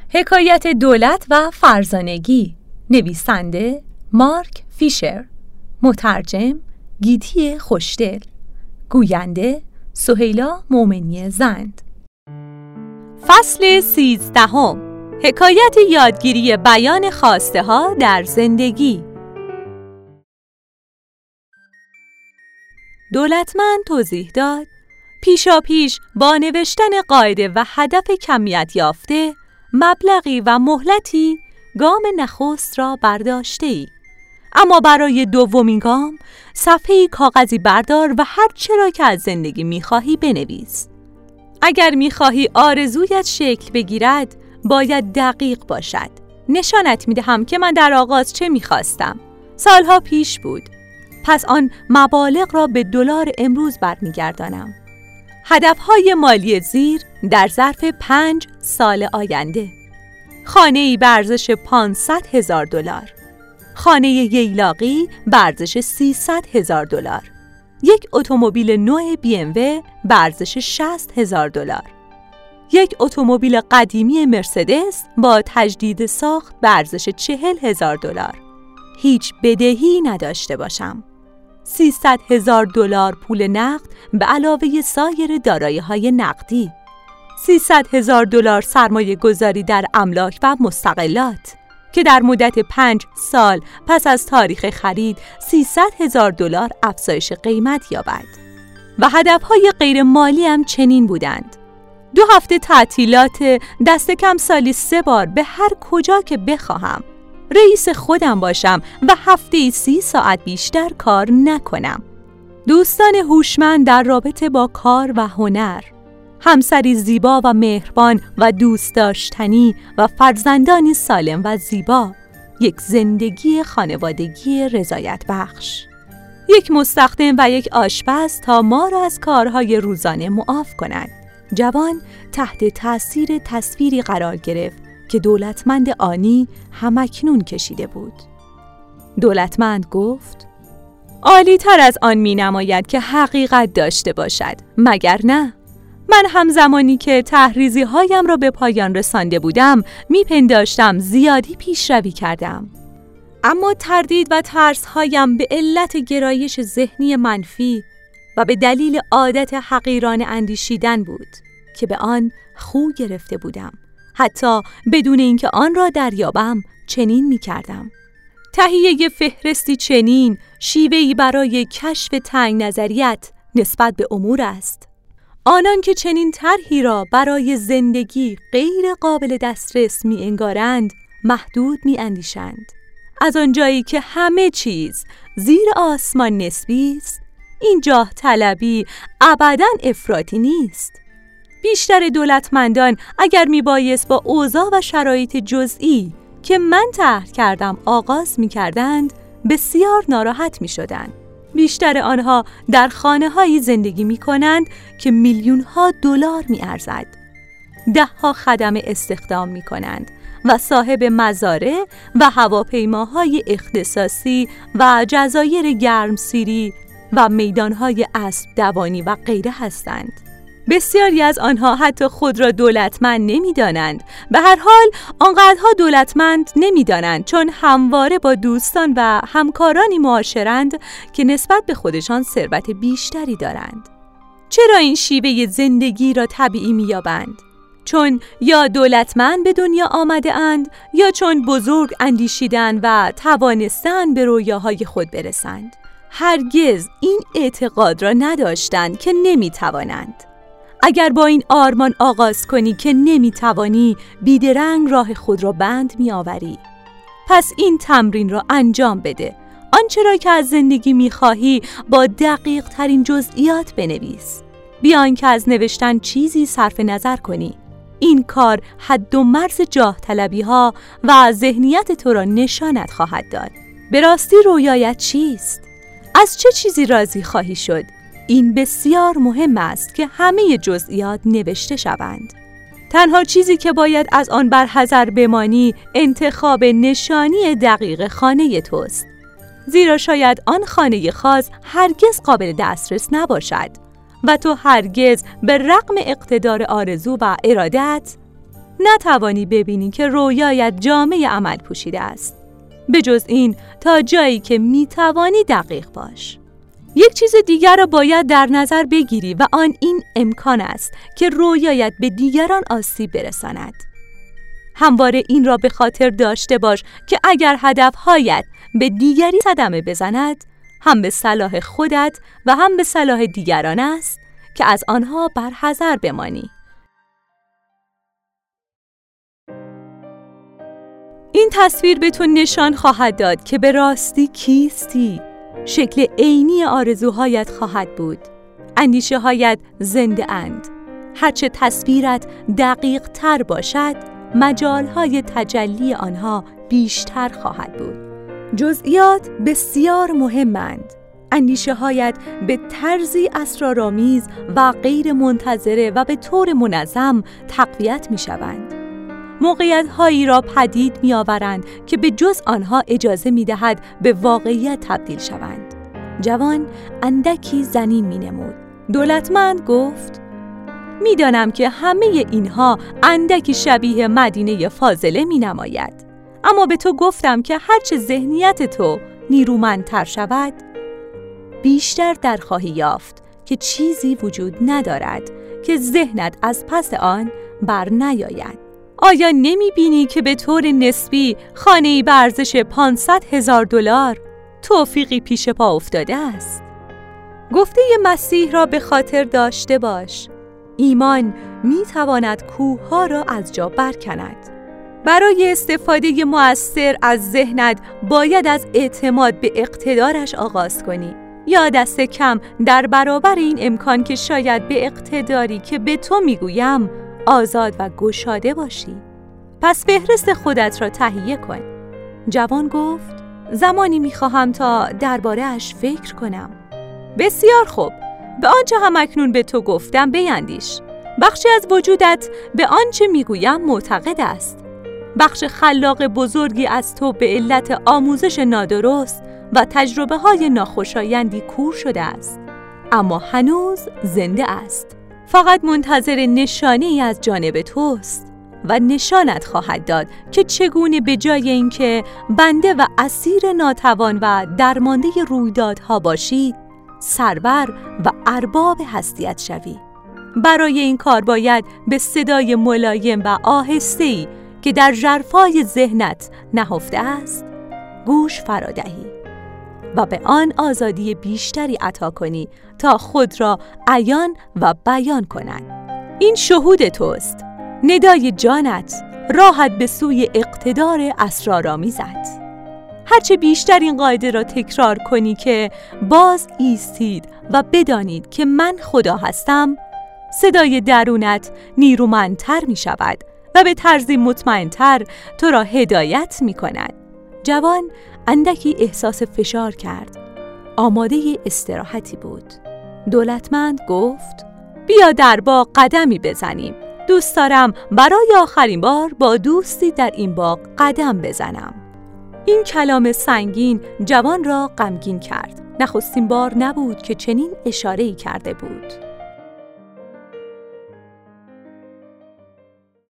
حکایت دولت و فرزانگی، نویسنده مارک فیشر، مترجم گیتی خوشدل، گوینده سهیلا مومنی زند. فصل 13، حکایت یادگیری بیان خواسته ها در زندگی. دولتمند توضیح داد: پیشاپیش با نوشتن قاعده و هدف کمیت یافته، مبلغی و مهلتی گام نخست را برداشته‌ای، اما برای دومین گام صفحه‌ای کاغذی بردار و هر چرا که از زندگی می‌خواهی بنویس. اگر می‌خواهی آرزویت شکل بگیرد، باید دقیق باشد. نشانت می‌دهم که من در آغاز چه می‌خواستم. سالها پیش بود. پس آن مبالغ را به دلار امروز برمیگردانم. هدفهای مالی زیر در ظرف 5 سال آینده: خانه‌ای به ارزش $500,000، خانه ییلاقی به ارزش $300,000، یک اتومبیل نو BMW به ارزش $60,000، یک اتومبیل قدیمی مرسدس با تجدید ساخت به ارزش $40,000. هیچ بدهی نداشته باشم. $300,000 پول نقد به علاوه سایر دارایی‌های نقدی. $300,000 سرمایه گذاری در املاک و مستقلات که در مدت 5 سال پس از تاریخ خرید $300,000 افزایش قیمت یابد. و هدفهای غیر مالی هم چنین بودند: 2 هفته تعطیلات، دست کم سالی 3 بار به هر کجا که بخواهم، رئیس خودم باشم و هفته‌ای 30 ساعت بیشتر کار نکنم، دوستان هوشمند در رابطه با کار و هنر، همسری زیبا و مهربان و دوست داشتنی و فرزندانی سالم و زیبا، یک زندگی خانوادگی رضایت بخش، یک مستخدم و یک آشپز تا ما را از کارهای روزانه معاف کنند. جوان تحت تأثیر تصویری قرار گرفت که دولتمند آنی همکنون کشیده بود. دولتمند گفت: عالی تر از آن می نماید که حقیقت داشته باشد، مگر نه؟ من همزمانی که تحریزی هایم را به پایان رسانده بودم می پنداشتم زیادی پیشروی کردم، اما تردید و ترس هایم به علت گرایش ذهنی منفی و به دلیل عادت حقیرانه اندیشیدن بود که به آن خو گرفته بودم. حتی بدون اینکه آن را دریابم چنین می کردم. تهیه فهرستی چنین شیوهی برای کشف تنگ نظریت نسبت به امور است. آنان که چنین طرحی را برای زندگی غیر قابل دسترس می انگارند، محدود می اندیشند. از آنجایی که همه چیز زیر آسمان نسبی است، این جاه طلبی ابداً افراطی نیست. بیشتر دولتمندان اگر میبایست با اوضاع و شرایط جزئی که من طرح کردم آغاز میکردند، بسیار ناراحت میشدند. بیشتر آنها در خانه‌هایی زندگی میکنند که $میلیون‌ها میارزد. 10 خدمه استخدام میکنند و صاحب مزارع و هواپیماهای اختصاصی و جزایر گرمسیری و میدانهای اسب دوانی و غیره هستند. بسیاری از آنها حتی خود را دولتمند نمی‌دانند. به هر حال آنقدرها دولتمند نمی‌دانند، چون همواره با دوستان و همکارانی معاشرند که نسبت به خودشان ثروت بیشتری دارند. چرا این شیوه زندگی را طبیعی می‌یابند؟ چون یا دولتمند به دنیا آمده اند، یا چون بزرگ اندیشیدند و توانستند به رویاهای خود برسند. هرگز این اعتقاد را نداشتند که نمی‌توانند. اگر با این آرمان آغاز کنی که نمیتوانی، بیدرنگ راه خود را بند میآوری. پس این تمرین را انجام بده. آنچه را که از زندگی میخواهی با دقیق ترین جزئیات بنویس، بیان که از نوشتن چیزی صرف نظر کنی. این کار حد و مرز جاه طلبی ها و ذهنیت تو را نشانت خواهد داد. به راستی رویایت چیست؟ از چه چیزی راضی خواهی شد؟ این بسیار مهم است که همه جزئیات نوشته شوند. تنها چیزی که باید از آن برحذر بمانی انتخاب نشانی دقیق خانه توست، زیرا شاید آن خانه خاص هرگز قابل دسترس نباشد و تو هرگز به رغم اقتدار آرزو و ارادت نتوانی ببینی که رویایت جامه عمل پوشیده است. به جز این تا جایی که میتوانی دقیق باش. یک چیز دیگر را باید در نظر بگیری و آن این امکان است که رویایت به دیگران آسیب برساند. همواره این را به خاطر داشته باش که اگر هدفهایت به دیگری صدمه بزند، هم به صلاح خودت و هم به صلاح دیگران است که از آنها برحذر بمانی. این تصویر به تو نشان خواهد داد که به راستی کیستی. شکل عینی آرزوهایت خواهد بود. اندیشه هایت زنده اند. هرچه تصویرت دقیق تر باشد، مجالهای تجلی آنها بیشتر خواهد بود. جزئیات بسیار مهمند. اندیشه هایت به طرزی اسرارآمیز و غیر منتظره و به طور منظم تقویت می شوند. موقعیت هایی را پدید می آورند که به جز آنها اجازه می دهد به واقعیت تبدیل شوند. جوان اندکی زنین می نمود. دولتمند گفت: می دانم که همه اینها اندکی شبیه مدینه فاضله می نماید. اما به تو گفتم که هرچه ذهنیت تو نیرومندتر شود، بیشتر در خواهی یافت که چیزی وجود ندارد که ذهنت از پس آن بر نیاید. آیا نمی بینی که به طور نسبی خانه‌ای به ارزش 500,000 دلار توفیقی پیش پا افتاده است؟ گفته مسیح را به خاطر داشته باش. ایمان می تواند کوه‌ها را از جا برکند. برای استفاده مؤثر از ذهنت باید از اعتماد به اقتدارش آغاز کنی، یا دست کم در برابر این امکان که شاید به اقتداری که به تو میگویم آزاد و گشاده باشی. پس فهرست خودت را تهیه کن. جوان گفت: زمانی میخواهم تا درباره اش فکر کنم. بسیار خوب، به آنچه هم اکنون به تو گفتم بیندیش. بخشی از وجودت به آنچه میگویم معتقد است. بخش خلاق بزرگی از تو به علت آموزش نادرست و تجربه های ناخوشایندی کور شده است، اما هنوز زنده است. فقط منتظر نشانه‌ای از جانب توست و نشانت خواهد داد که چگونه به جای اینکه بنده و اسیر ناتوان و درمانده رویدادها باشی، سرور و ارباب هستیت شوی. برای این کار باید به صدای ملایم و آهسته‌ای که در ژرفای ذهنت نهفته است گوش فرادهی و به آن آزادی بیشتری عطا کنی تا خود را عیان و بیان کند. این شهود توست، ندای جانت، راحت به سوی اقتدار اسرارآمیزت. هرچه بیشتر این قاعده را تکرار کنی که باز ایستید و بدانید که من خدا هستم، صدای درونت نیرومندتر می شود و به طرزی مطمئن‌تر تو را هدایت می کند. جوان اندکی احساس فشار کرد. آماده استراحتی بود. دولتمند گفت: بیا در باغ قدمی بزنیم. دوست دارم برای آخرین بار با دوستی در این باغ قدم بزنم. این کلام سنگین جوان را غمگین کرد. نخستین بار نبود که چنین اشاره‌ای کرده بود.